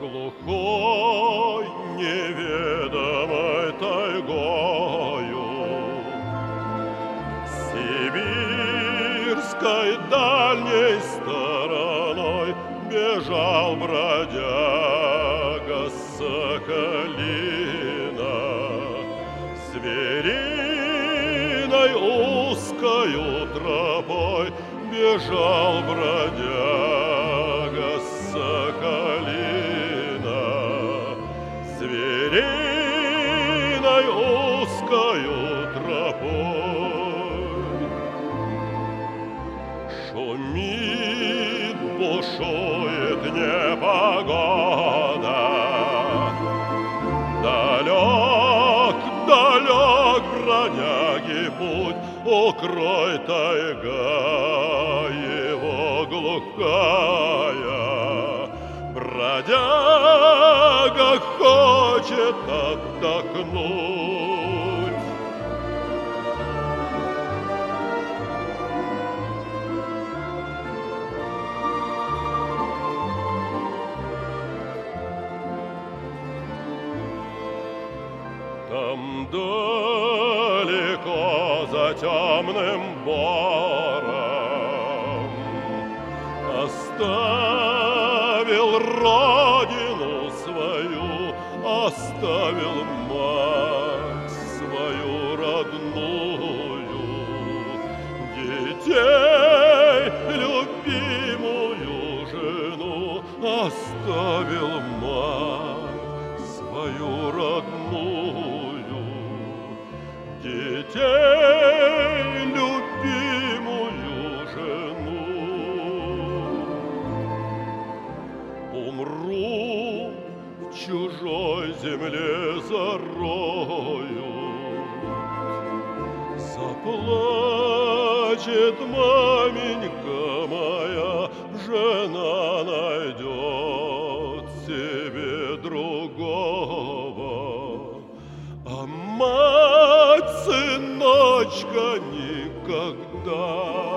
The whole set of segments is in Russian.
Глухой неведомой тайгою, сибирской дальней стороной бежал бродяга Соколина. Звериной узкою тропой бежал бродяга Соколина. Звериной узкою тропой. Шумит, бушует непогода, далек, далек бродяги путь, укрой тайга его глухая. Бродяга хочет отдохнуть. Там далеко за темным бором оставил родину свою, оставил мать свою родную, детей любимую жену, оставил мать свою родную, детей любимую жену. Умру в чужой земле зарою, заплачет маменька моя, жена найдет себе другого, а мать, сыночка, никогда.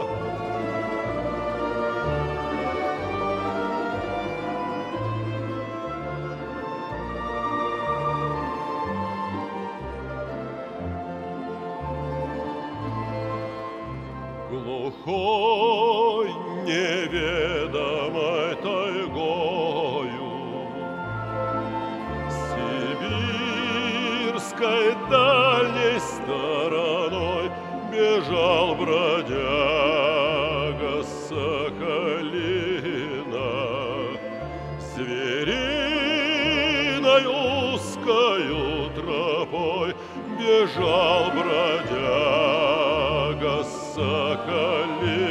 Глухой неведомой тайгою, сибирской дальней стороной бежал бродяга Соколина. Звериной узкою тропой бежал бродяга Соколина.